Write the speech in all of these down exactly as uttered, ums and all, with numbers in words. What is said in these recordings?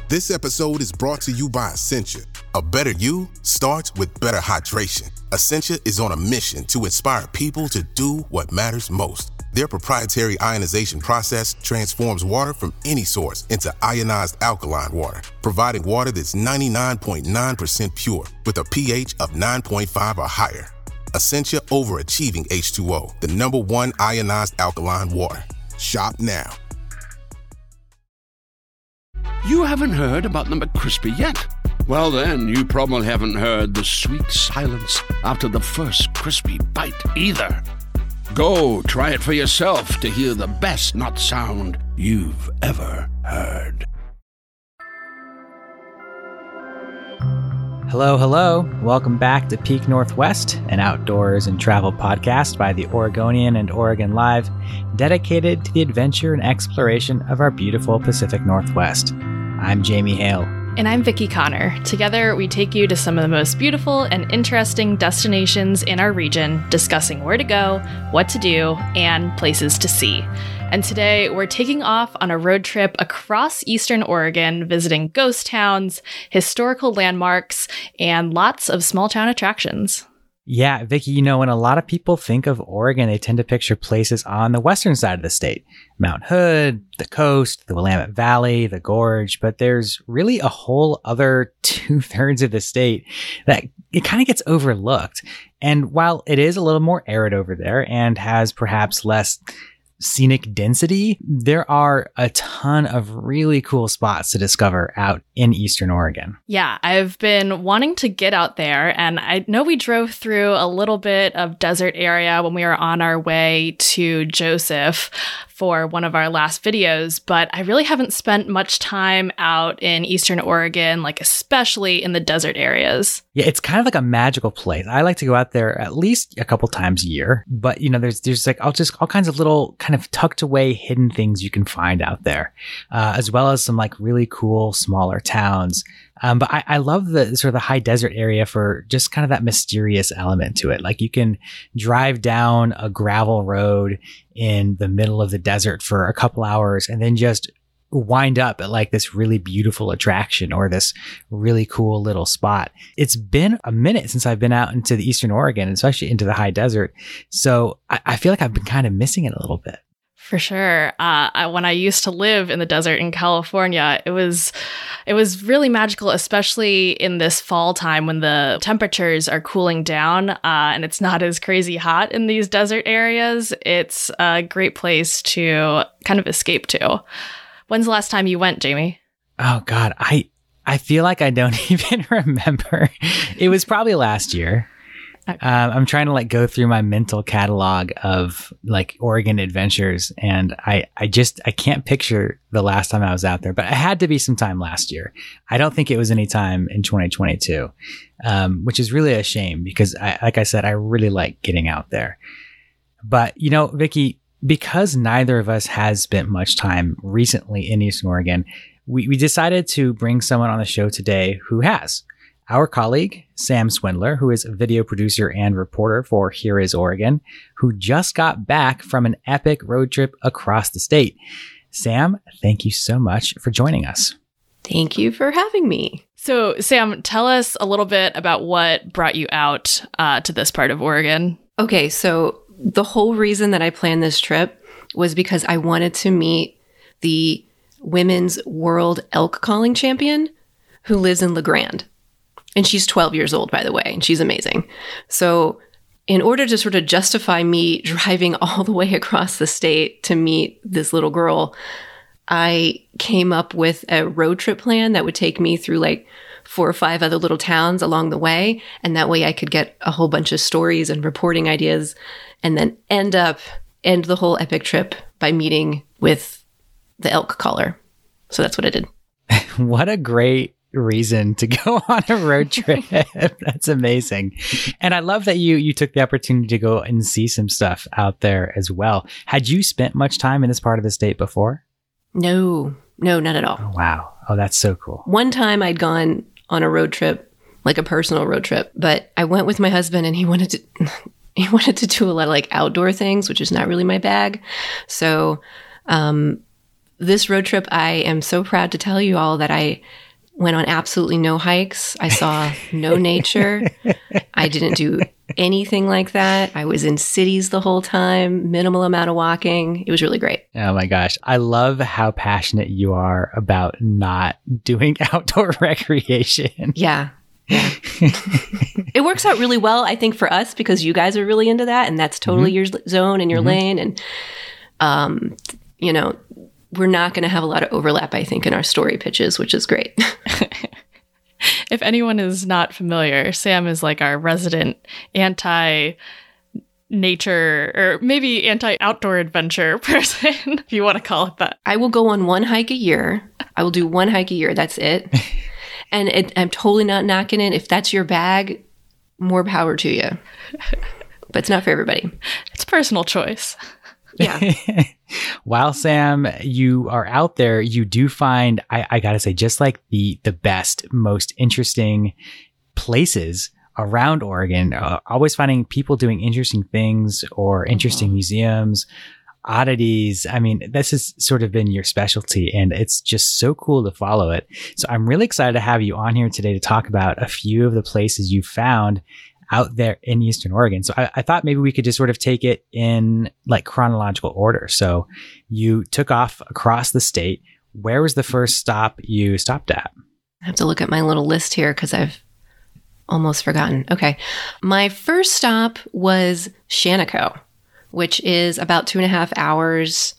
This episode is brought to you by Essentia. A better you starts with better hydration. Essentia is on a mission to inspire people to do what matters most. Their proprietary ionization process transforms water from any source into ionized alkaline water, providing water that's ninety-nine point nine percent pure with a pH of nine point five or higher. Essentia Overachieving H two O, the number one ionized alkaline water. Shop now. You haven't heard about the McCrispy yet? Well then, you probably haven't heard the sweet silence after the first crispy bite either. Go try it for yourself to hear the best nut sound you've ever heard. Hello, hello. Welcome back to Peak Northwest, an outdoors and travel podcast by the Oregonian and Oregon Live, dedicated to the adventure and exploration of our beautiful Pacific Northwest. I'm Jamie Hale. And I'm Vicki Connor. Together, we take you to some of the most beautiful and interesting destinations in our region, discussing where to go, what to do, and places to see. And today, we're taking off on a road trip across Eastern Oregon, visiting ghost towns, historical landmarks, and lots of small town attractions. Yeah, Vicki, you know, when a lot of people think of Oregon, they tend to picture places on the western side of the state. Mount Hood, the coast, the Willamette Valley, the Gorge, but there's really a whole other two-thirds of the state that it kind of gets overlooked. And while it is a little more arid over there and has perhaps less scenic density, there are a ton of really cool spots to discover out in Eastern Oregon. Yeah, I've been wanting to get out there, and I know we drove through a little bit of desert area when we were on our way to Joseph for one of our last videos, but I really haven't spent much time out in Eastern Oregon, like especially in the desert areas. Yeah, it's kind of like a magical place. I like to go out there at least a couple times a year, but you know, there's there's like all just all kinds of little kind of tucked away hidden things you can find out there, uh, as well as some like really cool smaller towns. Um, but I, I love the sort of the high desert area for just kind of that mysterious element to it. Like you can drive down a gravel road in the middle of the desert for a couple hours and then just wind up at like this really beautiful attraction or this really cool little spot. It's been a minute since I've been out into the Eastern Oregon, especially into the high desert. So I, I feel like I've been kind of missing it a little bit. For sure. Uh, I, when I used to live in the desert in California, it was it was really magical, especially in this fall time when the temperatures are cooling down uh, and it's not as crazy hot in these desert areas. It's a great place to kind of escape to. When's the last time you went, Jamie? Oh, God. I, I feel like I don't even remember. It was probably last year. Um, I'm trying to like go through my mental catalog of like Oregon adventures, and I, I just I can't picture the last time I was out there, but it had to be sometime last year. I don't think it was any time in twenty twenty-two, um, which is really a shame because I, like I said, I really like getting out there. But you know, Vicki, because neither of us has spent much time recently in Eastern Oregon, we, we decided to bring someone on the show today who has. Our colleague, Sam Swindler, who is a video producer and reporter for Here Is Oregon, who just got back from an epic road trip across the state. Sam, thank you so much for joining us. Thank you for having me. So, Sam, tell us a little bit about what brought you out uh, to this part of Oregon. Okay, so the whole reason that I planned this trip was because I wanted to meet the women's world elk calling champion who lives in La Grande. And she's twelve years old, by the way, and she's amazing. So in order to sort of justify me driving all the way across the state to meet this little girl, I came up with a road trip plan that would take me through like four or five other little towns along the way. And that way I could get a whole bunch of stories and reporting ideas and then end up, end the whole epic trip by meeting with the elk caller. So that's what I did. What a great reason to go on a road trip. That's amazing. And I love that you you took the opportunity to go and see some stuff out there as well. Had you spent much time in this part of the state before? No, no, not at all. Oh, wow. Oh, that's so cool. One time I'd gone on a road trip, like a personal road trip, but I went with my husband and he wanted to he wanted to do a lot of like outdoor things, which is not really my bag. So um this road trip, I am so proud to tell you all that I went on absolutely no hikes. I saw no nature. I didn't do anything like that. I was in cities the whole time, minimal amount of walking. It was really great. Oh my gosh. I love how passionate you are about not doing outdoor recreation. Yeah. Yeah. It works out really well, I think, for us because you guys are really into that and that's totally mm-hmm. your zone and your mm-hmm. lane. And, um, you know, we're not going to have a lot of overlap, I think, in our story pitches, which is great. If anyone is not familiar, Sam is like our resident anti-nature or maybe anti-outdoor adventure person, if you want to call it that. I will go on one hike a year. I will do one hike a year. That's it. And it, I'm totally not knocking it. If that's your bag, more power to you. But it's not for everybody. It's personal choice. Yeah. While Sam, you are out there, you do find, I, I gotta say, just like the the best, most interesting places around Oregon, uh, always finding people doing interesting things or interesting mm-hmm. museums, oddities. I mean, this has sort of been your specialty and it's just so cool to follow it. So I'm really excited to have you on here today to talk about a few of the places you found out there in Eastern Oregon. So I, I thought maybe we could just sort of take it in like chronological order. So you took off across the state. Where was the first stop you stopped at? I have to look at my little list here because I've almost forgotten. Okay. My first stop was Shaniko, which is about two and a half hours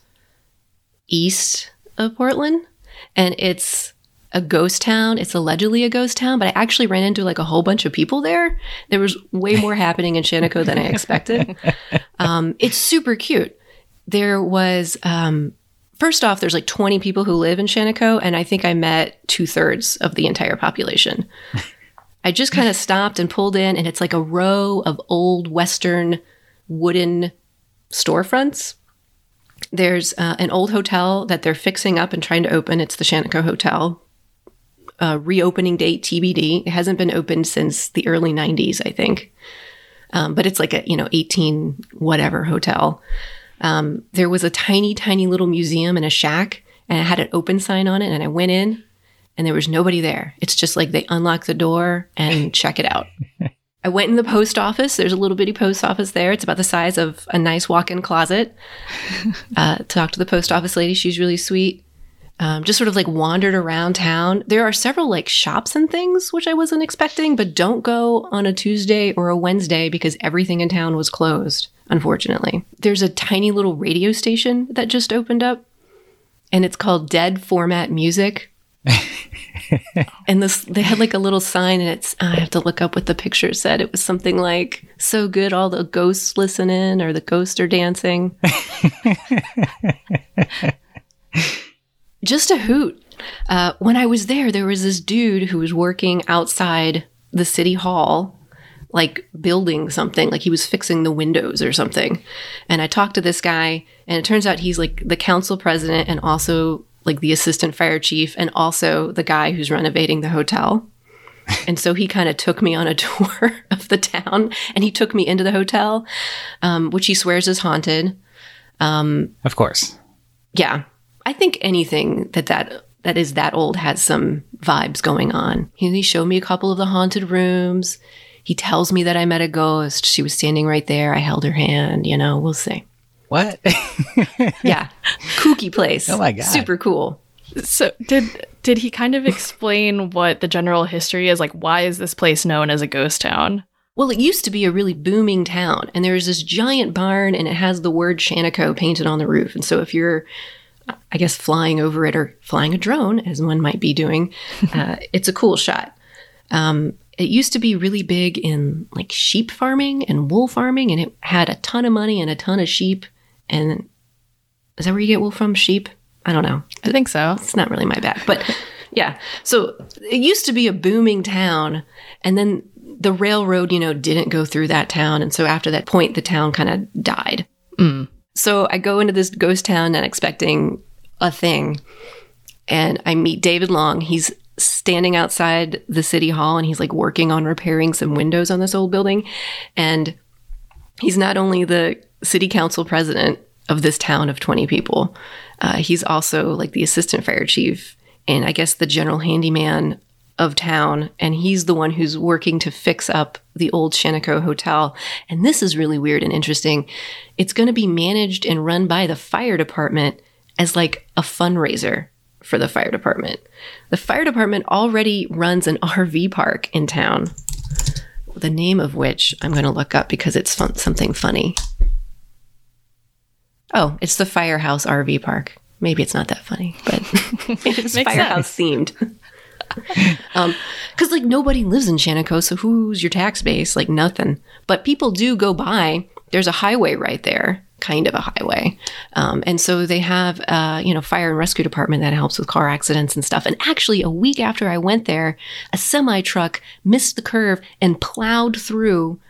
east of Portland. And it's a ghost town. It's allegedly a ghost town, but I actually ran into like a whole bunch of people there. There was way more happening in Shaniko than I expected. Um, it's super cute. There was, um, first off, there's like twenty people who live in Shaniko, and I think I met two thirds of the entire population. I just kind of stopped and pulled in, and it's like a row of old Western wooden storefronts. There's uh, an old hotel that they're fixing up and trying to open. It's the Shaniko Hotel. Uh, reopening date T B D. It hasn't been opened since the early nineties, I think. Um, but it's like a, you know, eighteen whatever hotel. Um, there was a tiny, tiny little museum in a shack, and it had an open sign on it. And I went in, and there was nobody there. It's just like they unlock the door and check it out. I went in the post office. There's a little bitty post office there. It's about the size of a nice walk-in closet. Uh, talked to the post office lady. She's really sweet. Um, just sort of like wandered around town. There are several like shops and things, which I wasn't expecting, but don't go on a Tuesday or a Wednesday because everything in town was closed, unfortunately. There's a tiny little radio station that just opened up, and it's called Dead Format Music. And this, they had like a little sign, and it's, I have to look up what the picture said. It was something like, so good, all the ghosts listen in, or the ghosts are dancing. Just a hoot. Uh, when I was there, there was this dude who was working outside the city hall, like building something, like he was fixing the windows or something. And I talked to this guy, and it turns out he's like the council president and also like the assistant fire chief and also the guy who's renovating the hotel. And so he kind of took me on a tour of the town, and he took me into the hotel, um, which he swears is haunted. Um, of course. Yeah. I think anything that, that that is that old has some vibes going on. He, he showed me a couple of the haunted rooms. He tells me that I met a ghost. She was standing right there. I held her hand. You know, we'll see. What? Yeah. Kooky place. Oh my God. Super cool. So did did he kind of explain what the general history is? Like, why is this place known as a ghost town? Well, it used to be a really booming town, and there was this giant barn, and it has the word Shaniko painted on the roof. And so if you're, I guess, flying over it or flying a drone, as one might be doing, uh, it's a cool shot. Um, it used to be really big in like sheep farming and wool farming, and it had a ton of money and a ton of sheep. And is that where you get wool from? Sheep? I don't know. I think so. It's not really my bag, but yeah. So it used to be a booming town, and then the railroad, you know, didn't go through that town. And so after that point, the town kind of died. Mm. So I go into this ghost town not expecting a thing. And I meet David Long. He's standing outside the city hall, and he's like working on repairing some windows on this old building. And he's not only the city council president of this town of twenty people, Uh, he's also like the assistant fire chief and I guess the general handyman of town. And he's the one who's working to fix up the old Shaniko Hotel. And this is really weird and interesting. It's going to be managed and run by the fire department as like a fundraiser for the fire department. The fire department already runs an R V park in town, the name of which I'm going to look up because it's fun, something funny. Oh, it's the Firehouse R V Park. Maybe it's not that funny, but it's Firehouse themed. um, because like nobody lives in Shaniko, so who's your tax base? Like nothing. But people do go by. There's a highway right there, kind of a highway, um, and so they have, uh, you know, fire and rescue department that helps with car accidents and stuff. And actually, a week after I went there, a semi truck missed the curve and plowed through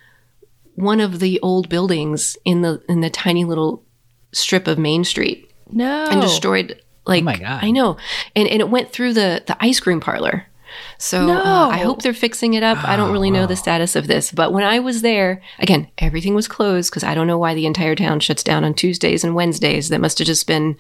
one of the old buildings in the in the tiny little strip of Main Street. No, and destroyed. Like, oh my God. I know. And and it went through the, the ice cream parlor. So no. uh, I hope they're fixing it up. Oh, I don't really know the status of this. But when I was there, again, everything was closed because I don't know why the entire town shuts down on Tuesdays and Wednesdays. That must have just been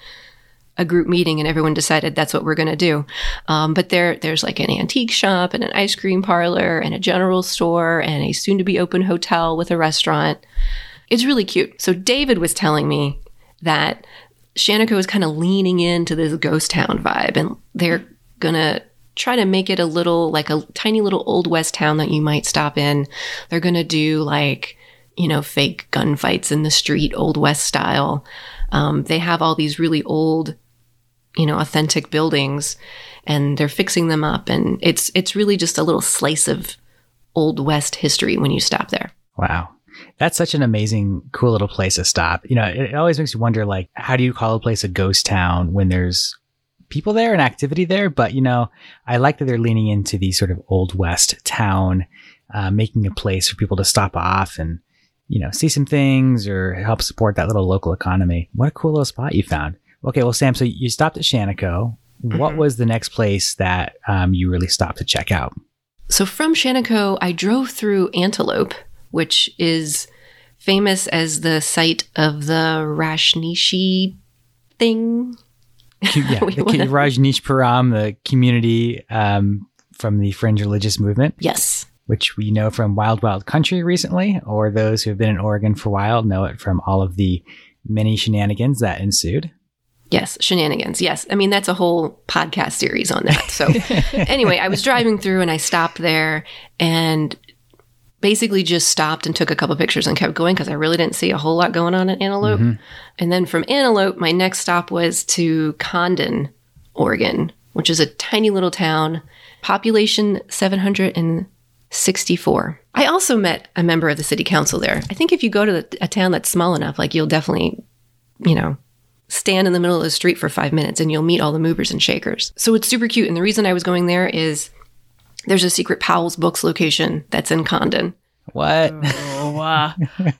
a group meeting and everyone decided that's what we're going to do. Um, but there, there's like an antique shop and an ice cream parlor and a general store and a soon-to-be open hotel with a restaurant. It's really cute. So David was telling me that Shaniko is kind of leaning into this ghost town vibe, and they're going to try to make it a little, like a tiny little old West town that you might stop in. They're going to do like, you know, fake gunfights in the street, Old West style. Um, they have all these really old, you know, authentic buildings, and they're fixing them up. And it's, it's really just a little slice of Old West history when you stop there. Wow. That's such an amazing, cool little place to stop. You know, it, it always makes you wonder, like, how do you call a place a ghost town when there's people there and activity there? But, you know, I like that they're leaning into the sort of Old West town, uh, making a place for people to stop off and, you know, see some things or help support that little local economy. What a cool little spot you found. Okay, well, Sam, so you stopped at Shaniko. Mm-hmm. What was the next place that um, you really stopped to check out? So from Shaniko, I drove through Antelope, which is famous as the site of the Rajneesh thing. Yeah, the wanna... Rajneeshpuram, the community um, from the fringe religious movement. Yes. Which we know from Wild Wild Country recently, or those who have been in Oregon for a while know it from all of the many shenanigans that ensued. Yes, shenanigans. Yes. I mean, that's a whole podcast series on that. So anyway, I was driving through and I stopped there and basically just stopped and took a couple pictures and kept going because I really didn't see a whole lot going on at Antelope. Mm-hmm. And then from Antelope, my next stop was to Condon, Oregon, which is a tiny little town, population seven hundred sixty-four. I also met a member of the city council there. I think if you go to the, a town that's small enough, like you'll definitely, you know, stand in the middle of the street for five minutes and you'll meet all the movers and shakers. So it's super cute. And the reason I was going there is there's a secret Powell's Books location that's in Condon. What? Oh, uh,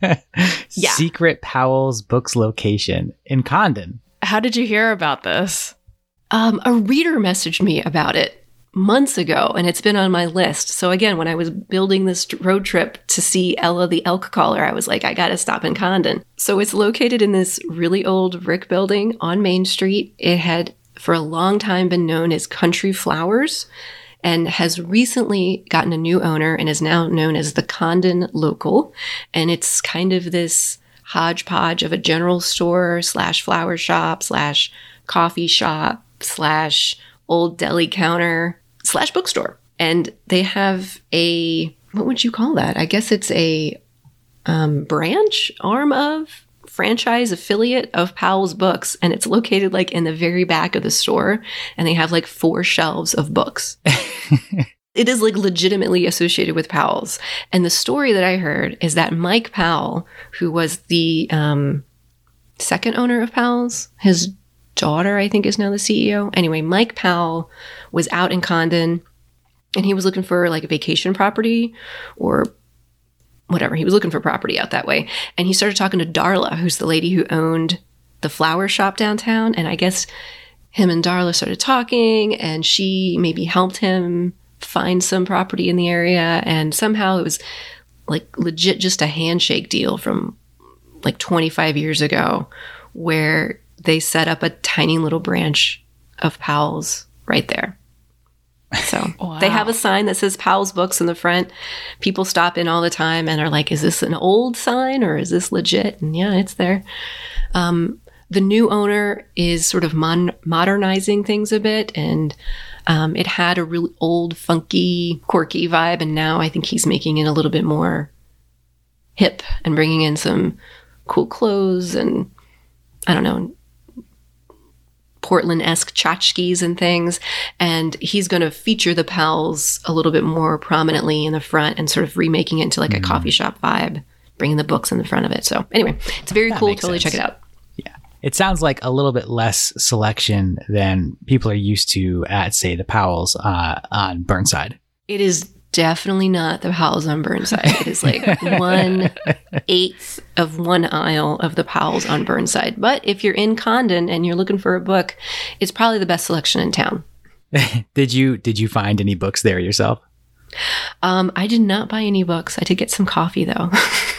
yeah. Secret Powell's Books location in Condon. How did you hear about this? Um, a reader messaged me about it months ago, and it's been on my list. So again, when I was building this road trip to see Ella the elk caller, I was like, I got to stop in Condon. So it's located in this really old brick building on Main Street. It had for a long time been known as Country Flowers, and has recently gotten a new owner and is now known as the Condon Local. And it's kind of this hodgepodge of a general store slash flower shop slash coffee shop slash old deli counter slash bookstore. And they have a, what would you call that? I guess it's a um, branch arm of franchise affiliate of Powell's Books, and it's located like in the very back of the store, and they have like four shelves of books. It is like legitimately associated with Powell's. And the story that I heard is that Mike Powell, who was the um, second owner of Powell's, his daughter, I think, is now the C E O. Anyway, Mike Powell was out in Condon, and he was looking for like a vacation property or whatever. He was looking for property out that way. And he started talking to Darla, who's the lady who owned the flower shop downtown. And I guess him and Darla started talking, and she maybe helped him find some property in the area. And somehow it was like legit just a handshake deal from like twenty-five years ago, where they set up a tiny little branch of Powell's right there. So Wow. they have a sign that says Powell's Books in the front. People stop in all the time and are like, is this an old sign or is this legit? And yeah, it's there. Um, the new owner is sort of mon- modernizing things a bit, and um, it had a really old, funky, quirky vibe, and now I think he's making it a little bit more hip and bringing in some cool clothes and, I don't know, Portland-esque tchotchkes and things. And he's going to feature the Powells a little bit more prominently in the front and sort of remaking it into like a coffee shop vibe, bringing the books in the front of it. So anyway, it's very That cool. makes Totally sense. check it out. Yeah. It sounds like a little bit less selection than people are used to at, say, the Powells uh, on Burnside. It is definitely not the Powells on Burnside. It is like one eighth of one aisle of the Powells on Burnside. But if you're in Condon and you're looking for a book, it's probably the best selection in town. Did you did you find any books there yourself? Um, I did not buy any books. I did get some coffee though.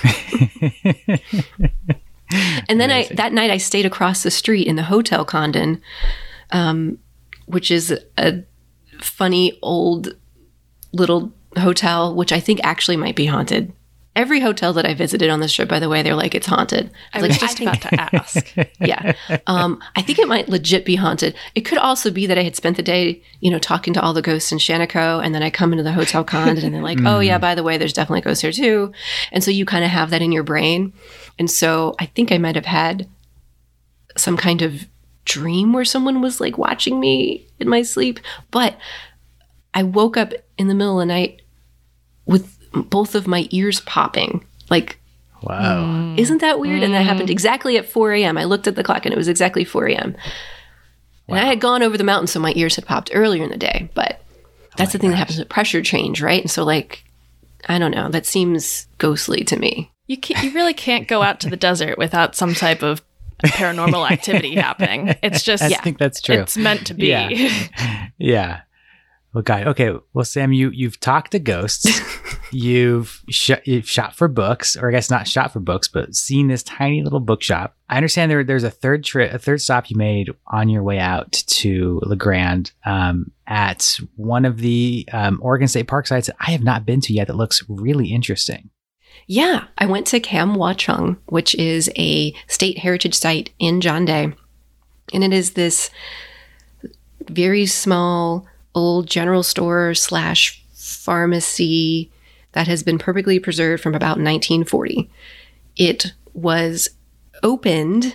And then I, that night I stayed across the street in the Hotel Condon, um, which is a funny old little hotel, which I think actually might be haunted. Every hotel that I visited on this trip, by the way, they're like, it's haunted. I like, was just think- about to ask. yeah. Um, I think it might legit be haunted. It could also be that I had spent the day, you know, talking to all the ghosts in Shaniko, and then I come into the Hotel Condon and they're like, oh yeah, by the way, there's definitely ghosts here too. And so you kind of have that in your brain. And so I think I might have had some kind of dream where someone was like watching me in my sleep. But I woke up in the middle of the night with both of my ears popping. Like, Wow. isn't that weird? And that happened exactly at four a.m. I looked at the clock and it was exactly four a.m. And I had gone over the mountain, so my ears had popped earlier in the day. But that's the thing that happens with pressure change, right? And so, like, I don't know. That seems ghostly to me. You can't, you really can't go out to the desert without some type of paranormal activity happening. It's just I think that's true. It's meant to be. Yeah. Yeah. Well, guy. Okay. Well, Sam, you you've talked to ghosts. you've sh- you've shot for books, or I guess not shot for books, but seen this tiny little bookshop. I understand there there's a third trip, a third stop you made on your way out to La Grande um, at one of the um, Oregon State Park sites that I have not been to yet. That looks really interesting. Yeah, I went to Kam Wah Chung, which is a state heritage site in John Day. And it is this very small old general store slash pharmacy that has been perfectly preserved from about nineteen forty. It was opened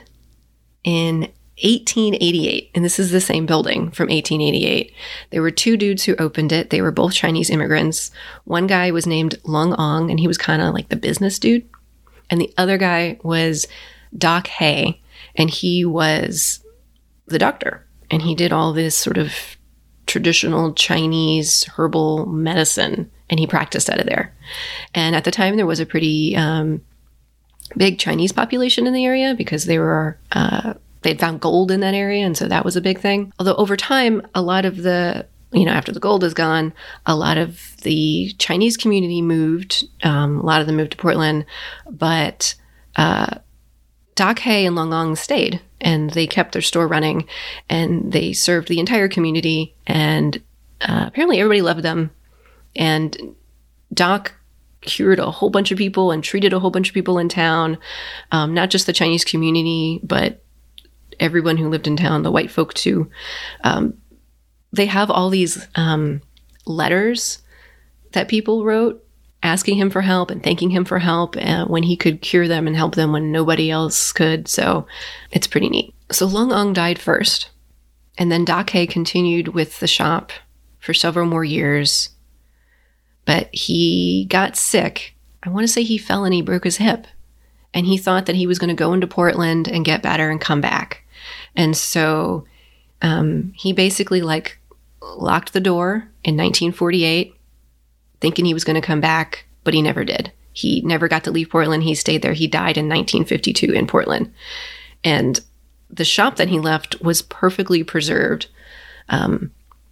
in eighteen eighty-eight, and this is the same building from eighteen eighty-eight. There were two dudes who opened it. They were both Chinese immigrants. One guy was named Lung Ong, and he was kind of like the business dude. And the other guy was Doc Hay, and he was the doctor. And he did all this sort of traditional Chinese herbal medicine, and he practiced out of there. And at the time, there was a pretty um, big Chinese population in the area because they were... Uh, they'd found gold in that area, and so that was a big thing. Although over time, a lot of the, you know, after the gold is gone, a lot of the Chinese community moved. Um, a lot of them moved to Portland, but uh, Doc Hay and Lung Ong stayed, and they kept their store running, and they served the entire community, and uh, apparently everybody loved them. And Doc cured a whole bunch of people and treated a whole bunch of people in town, um, not just the Chinese community, but everyone who lived in town, the white folk too. Um, they have all these um, letters that people wrote asking him for help and thanking him for help uh, when he could cure them and help them when nobody else could. So it's pretty neat. So Lung Ong died first, and then Doc Hay continued with the shop for several more years. But he got sick. I want to say he fell and he broke his hip. And he thought that he was going to go into Portland and get better and come back. And so um, he basically like locked the door in nineteen forty-eight, thinking he was going to come back, but he never did. He never got to leave Portland. He stayed there. He died in nineteen fifty-two in Portland. And the shop that he left was perfectly preserved, um,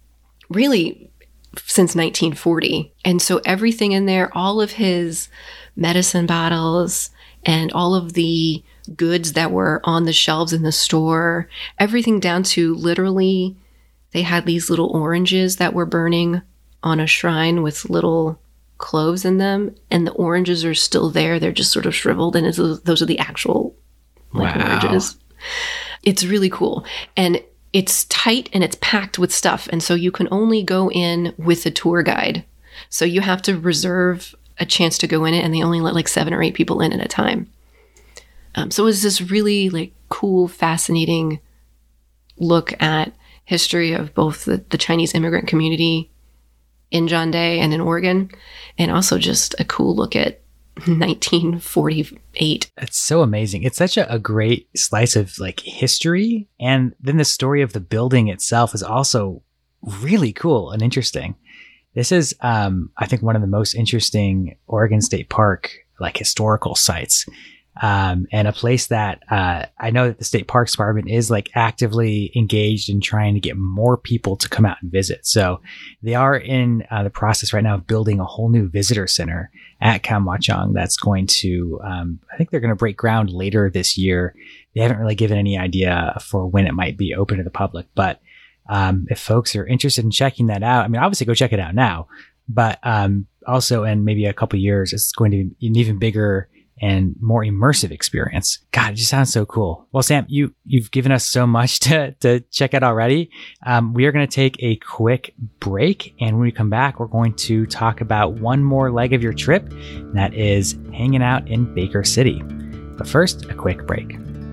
really since nineteen forty. And so everything in there, all of his medicine bottles and all of the goods that were on the shelves in the store, everything down to literally they had these little oranges that were burning on a shrine with little cloves in them, and the oranges are still there. They're just sort of shriveled, and it's, those are the actual like Wow. oranges. It's really cool. And it's tight and it's packed with stuff. And so you can only go in with a tour guide. So you have to reserve a chance to go in it, and they only let like seven or eight people in at a time. Um, so it was this really like cool, fascinating look at history of both the, the Chinese immigrant community in John Day and in Oregon, and also just a cool look at nineteen forty-eight. It's so amazing. It's such a, a great slice of like history. And then the story of the building itself is also really cool and interesting. This is, um, I think, one of the most interesting Oregon State Park like historical sites. Um, and a place that uh, I know that the State Parks Department is like actively engaged in trying to get more people to come out and visit. So they are in uh, the process right now of building a whole new visitor center at Kamwachong that's going to, um, I think they're going to break ground later this year. They haven't really given any idea for when it might be open to the public. But um, if folks are interested in checking that out, I mean, obviously go check it out now. But um, also in maybe a couple years, it's going to be an even bigger and more immersive experience. God, it just sounds so cool. Well, Sam, you, you've given us so much to, to check out already. Um, we are going to take a quick break. And when we come back, we're going to talk about one more leg of your trip. And that is hanging out in Baker City. But first, a quick break.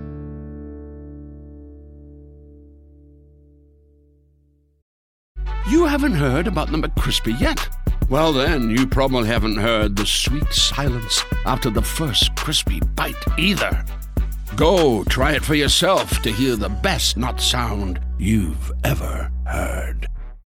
You haven't heard about the McCrispy yet? Well, then, you probably haven't heard the sweet silence after the first crispy bite either. Go try it for yourself to hear the best nut sound you've ever heard.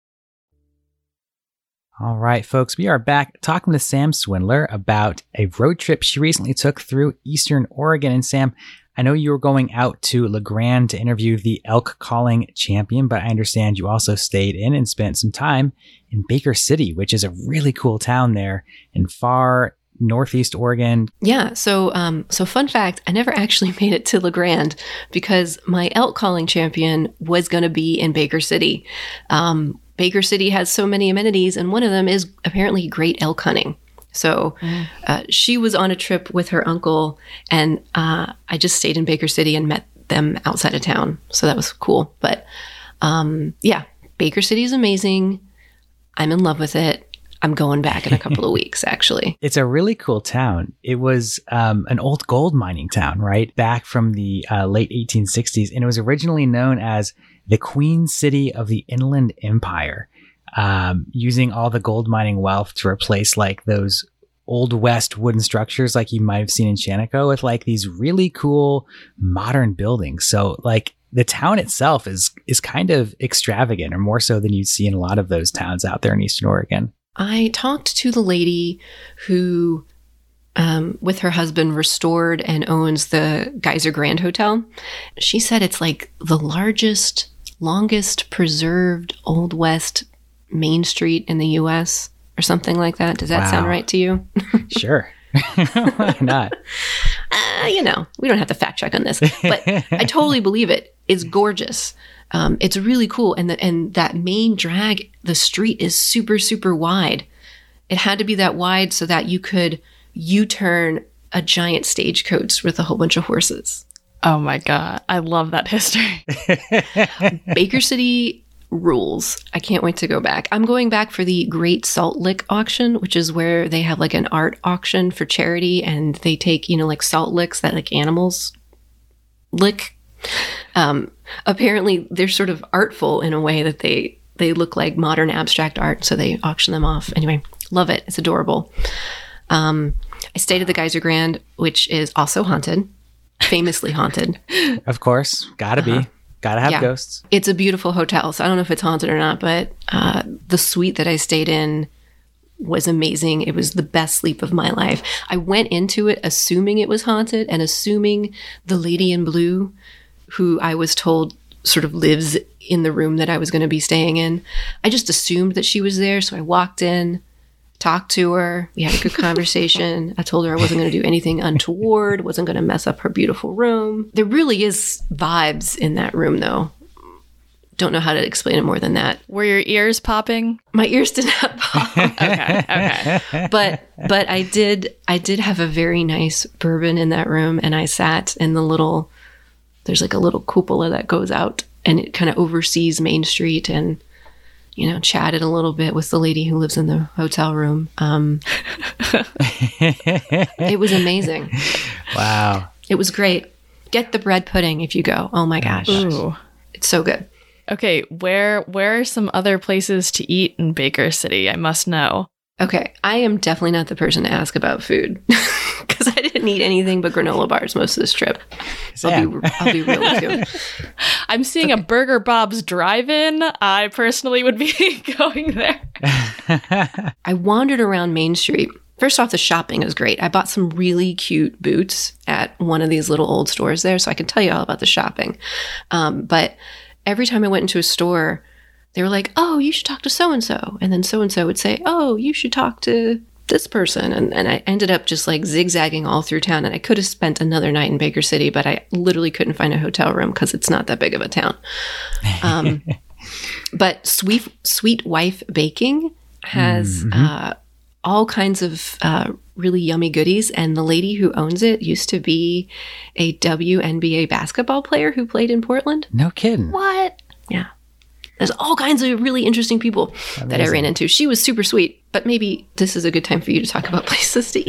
All right, folks, we are back talking with Sam Swindler about a road trip she recently took through Eastern Oregon. And Sam, I know you were going out to La Grande to interview the elk calling champion, but I understand you also stayed in and spent some time in Baker City, which is a really cool town there in far northeast Oregon. Yeah. So, um, so fun fact, I never actually made it to La Grande because my elk calling champion was going to be in Baker City. Um, Baker City has so many amenities, and one of them is apparently great elk hunting. So uh, she was on a trip with her uncle, and uh, I just stayed in Baker City and met them outside of town. So that was cool. But um, yeah, Baker City is amazing. I'm in love with it. I'm going back in a couple of weeks, actually. It's a really cool town. It was um, an old gold mining town, right? Back from the uh, late eighteen sixties. And it was originally known as the Queen City of the Inland Empire. Um, using all the gold mining wealth to replace like those old West wooden structures like you might have seen in Shaniko with like these really cool modern buildings. So like the town itself is is kind of extravagant, or more so than you'd see in a lot of those towns out there in Eastern Oregon. I talked to the lady who, um, with her husband, restored and owns the Geyser Grand Hotel. She said it's like the largest, longest preserved Old West Main Street in the U S or something like that. Does that Wow. sound right to you? Sure. Why not? Uh, you know, we don't have to fact check on this, but I totally believe it. It's gorgeous. Um, it's really cool. And, the, and that main drag, the street is super, super wide. It had to be that wide so that you could U-turn a giant stagecoach with a whole bunch of horses. Oh my God. I love that history. Baker City rules. I can't wait to go back. I'm going back for the Great Salt Lick auction, which is where they have like an art auction for charity, and they take, you know, like salt licks that like animals lick. Um, apparently they're sort of artful in a way that they, they look like modern abstract art. So they auction them off. Anyway, love it. It's adorable. Um, I stayed at the Geyser Grand, which is also haunted, famously haunted. Of course. Gotta Uh-huh. be. Gotta have Yeah. ghosts. It's a beautiful hotel. So I don't know if it's haunted or not, but uh, the suite that I stayed in was amazing. It was the best sleep of my life. I went into it assuming it was haunted and assuming the lady in blue, who I was told sort of lives in the room that I was going to be staying in. I just assumed that she was there. So I walked in, talked to her. We had a good conversation. I told her I wasn't going to do anything untoward, wasn't going to mess up her beautiful room. There really is vibes in that room, though. Don't know how to explain it more than that. Were your ears popping? My ears did not pop. Okay, okay. But but I did I did have a very nice bourbon in that room, and I sat in the little, there's like a little cupola that goes out and it kind of oversees Main Street, and you know, chatted a little bit with the lady who lives in the hotel room. Um, it was amazing. Wow. It was great. Get the bread pudding if you go. Oh my gosh. Ooh. It's so good. Okay, where where are some other places to eat in Baker City? I must know. Okay, I am definitely not the person to ask about food because I didn't eat anything but granola bars most of this trip. I'll be, I'll be real with you. I'm seeing okay. a Burger Bob's Drive-In. I personally would be going there. I wandered around Main Street. First off, the shopping is great. I bought some really cute boots at one of these little old stores there, so I can tell you all about the shopping. Um, but every time I went into a store, they were like, oh, you should talk to so-and-so. And then so-and-so would say, oh, you should talk to this person. And, and I ended up just like zigzagging all through town. And I could have spent another night in Baker City, but I literally couldn't find a hotel room because it's not that big of a town. Um, but Sweet Sweet Wife Baking has mm-hmm. uh, all kinds of uh, really yummy goodies. And the lady who owns it used to be a W N B A basketball player who played in Portland. No kidding. What? Yeah. There's all kinds of really interesting people Amazing. That I ran into. She was super sweet, but maybe this is a good time for you to talk about places to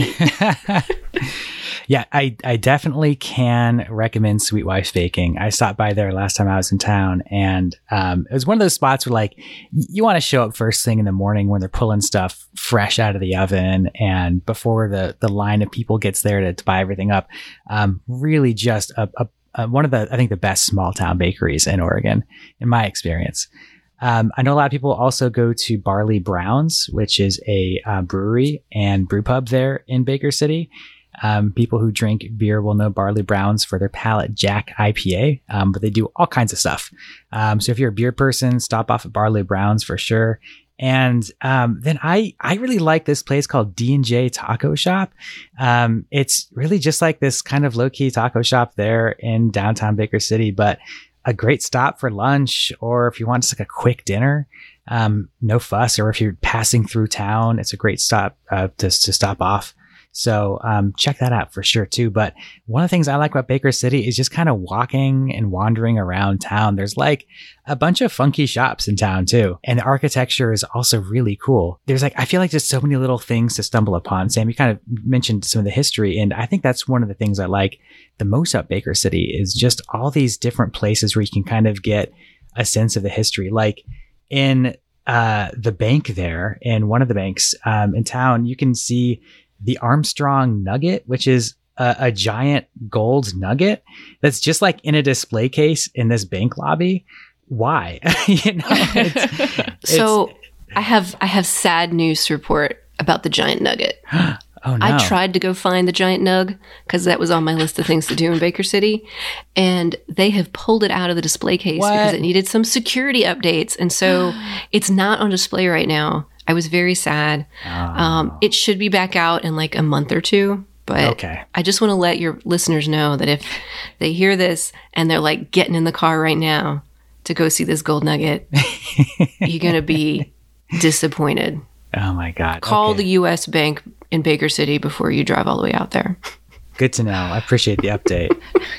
eat. Yeah, I, I definitely can recommend Sweet Wife's Baking. I stopped by there last time I was in town, and um, it was one of those spots where like you want to show up first thing in the morning when they're pulling stuff fresh out of the oven and before the, the line of people gets there to, to buy everything up. Um, really just a, a Uh, one of the, I think, the best small town bakeries in Oregon, in my experience. Um, I know a lot of people also go to Barley Browns, which is a uh, brewery and brew pub there in Baker City. Um, people who drink beer will know Barley Browns for their Pallet Jack I P A, um, but they do all kinds of stuff. Um, so if you're a beer person, stop off at Barley Browns for sure. And um, then I, I really like this place called D and J Taco Shop. Um, it's really just like this kind of low-key taco shop there in downtown Baker City, but a great stop for lunch, or if you want just like a quick dinner, um, no fuss, or if you're passing through town, it's a great stop uh, to, to stop off. So um, check that out for sure too. But one of the things I like about Baker City is just kind of walking and wandering around town. There's like a bunch of funky shops in town too. And the architecture is also really cool. There's like, I feel like there's so many little things to stumble upon. Sam, you kind of mentioned some of the history. And I think that's one of the things I like the most about Baker City is just all these different places where you can kind of get a sense of the history. Like in uh, the bank there, in one of the banks um, in town, you can see the Armstrong Nugget, which is a, a giant gold nugget that's just like in a display case in this bank lobby. Why? you know, it's, it's, so I have I have sad news to report about the giant nugget. Oh no! I tried to go find the giant nug because that was on my list of things to do in Baker City, and they have pulled it out of the display case what? because it needed some security updates, and so it's not on display right now. I was very sad. Oh. Um, it should be back out in like a month or two. But okay. I just want to let your listeners know that if they hear this and they're like getting in the car right now to go see this gold nugget, you're going to be disappointed. Oh my God. Call okay. the U S Bank in Baker City before you drive all the way out there. Good to know. I appreciate the update.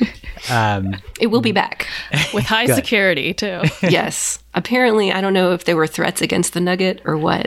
Um, it will be back. With high Good. security, too. Yes. Apparently, I don't know if there were threats against the nugget or what.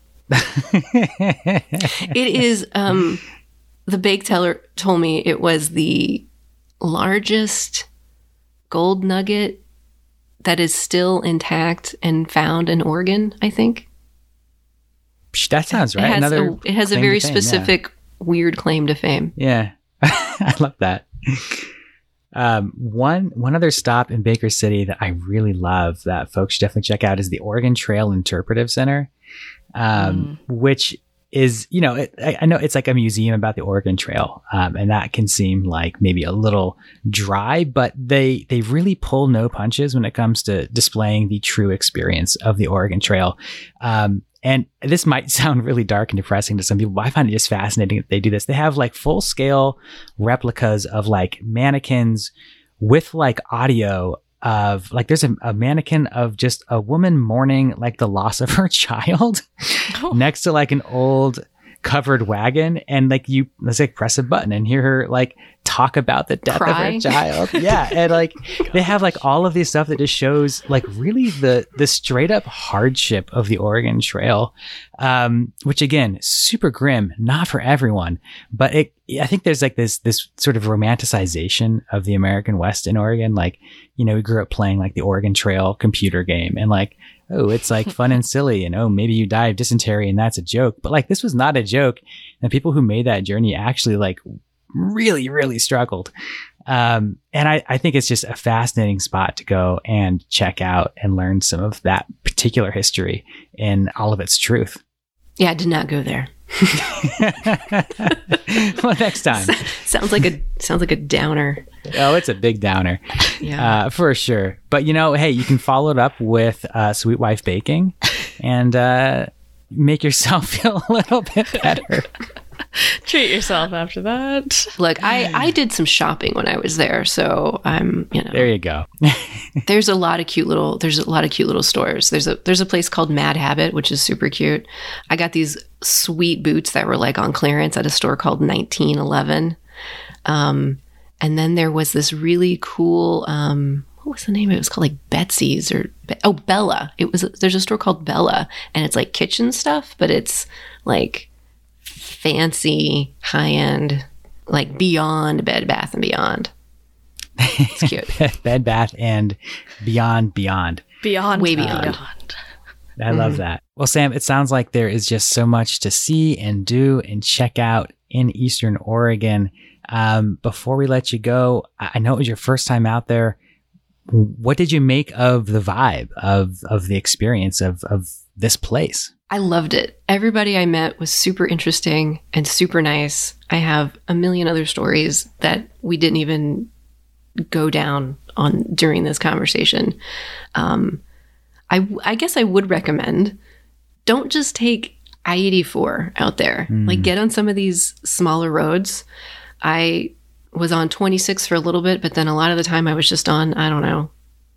It is, um, the bake teller told me it was the largest gold nugget that is still intact and found in Oregon, I think. That sounds right. It has Another a, it has a very fame, specific, yeah. weird claim to fame. Yeah. I love that. Um, one one other stop in Baker City that I really love that folks should definitely check out is the Oregon Trail Interpretive Center, um, mm. which is, you know, it, I, I know it's like a museum about the Oregon Trail, um, and that can seem like maybe a little dry, but they they really pull no punches when it comes to displaying the true experience of the Oregon Trail. Um, and this might sound really dark and depressing to some people, but I find it just fascinating that they do this. They have like full scale replicas of like mannequins with like audio of like, there's a, a mannequin of just a woman mourning like the loss of her child oh. next to like an old covered wagon. And like you, let's like press a button and hear her like talk about the death Cry. of her child. Yeah. And like they have like all of these stuff that just shows like really the, the straight up hardship of the Oregon Trail. Um, which again, super grim, not for everyone, but it, I think there's like this, this sort of romanticization of the American West in Oregon. Like, you know, we grew up playing like the Oregon Trail computer game and like, oh, it's like fun and silly and oh, maybe you die of dysentery and that's a joke. But like, this was not a joke. And people who made that journey actually like really, really struggled. Um, and I, I think it's just a fascinating spot to go and check out and learn some of that particular history in all of its truth. Yeah, I did not go there. Well, next time. sounds like a sounds like a downer. Oh, it's a big downer. Yeah, uh, for sure. But you know, hey, you can follow it up with uh, Sweet Wife Baking and uh, make yourself feel a little bit better. Treat yourself after that. Look, I, I did some shopping when I was there, so I'm, you know. There you go. There's a lot of cute little there's a lot of cute little stores. There's a there's a place called Mad Habit, which is super cute. I got these sweet boots that were like on clearance at a store called nineteen eleven. Um, and then there was this really cool um, what was the name of it? It was called like Betsy's or oh Bella. It was there's a store called Bella, and it's like kitchen stuff, but it's like fancy, high-end, like beyond Bed Bath and Beyond. It's cute. Bed Bath and Beyond Beyond. Beyond. Way beyond. beyond. I love that. Well, Sam, it sounds like there is just so much to see and do and check out in Eastern Oregon. Um, before we let you go, I know it was your first time out there. What did you make of the vibe of of the experience of of this place? I loved it. Everybody I met was super interesting and super nice. I have a million other stories that we didn't even go down on during this conversation. Um, I, I guess I would recommend, don't just take I eighty-four out there. Mm. Like get on some of these smaller roads. I was on twenty-six for a little bit, but then a lot of the time I was just on, I don't know,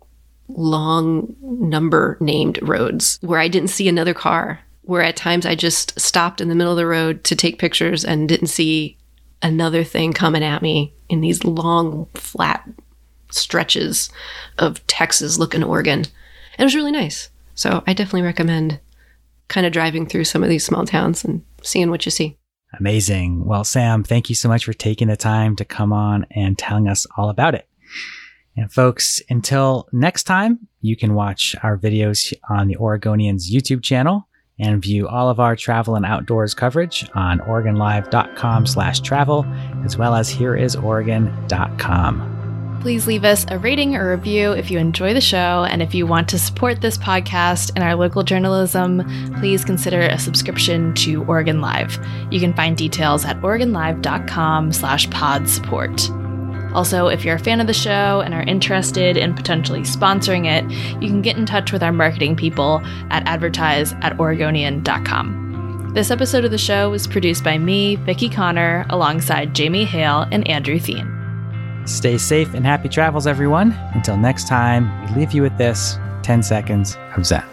long number named roads where I didn't see another car, where at times I just stopped in the middle of the road to take pictures and didn't see another thing coming at me in these long, flat stretches of Texas looking Oregon. And it was really nice. So I definitely recommend kind of driving through some of these small towns and seeing what you see. Amazing. Well, Sam, thank you so much for taking the time to come on and telling us all about it. And folks, until next time, you can watch our videos on the Oregonians YouTube channel and view all of our travel and outdoors coverage on OregonLive.com slash travel, as well as here is Oregon dot com. Please leave us a rating or review if you enjoy the show. And if you want to support this podcast and our local journalism, please consider a subscription to Oregon Live. You can find details at OregonLive.com slash pod support. Also, if you're a fan of the show and are interested in potentially sponsoring it, you can get in touch with our marketing people at advertise at Oregonian dot com. This episode of the show was produced by me, Vicki Connor, alongside Jamie Hale and Andrew Thien. Stay safe and happy travels, everyone. Until next time, we leave you with this ten seconds of Zen.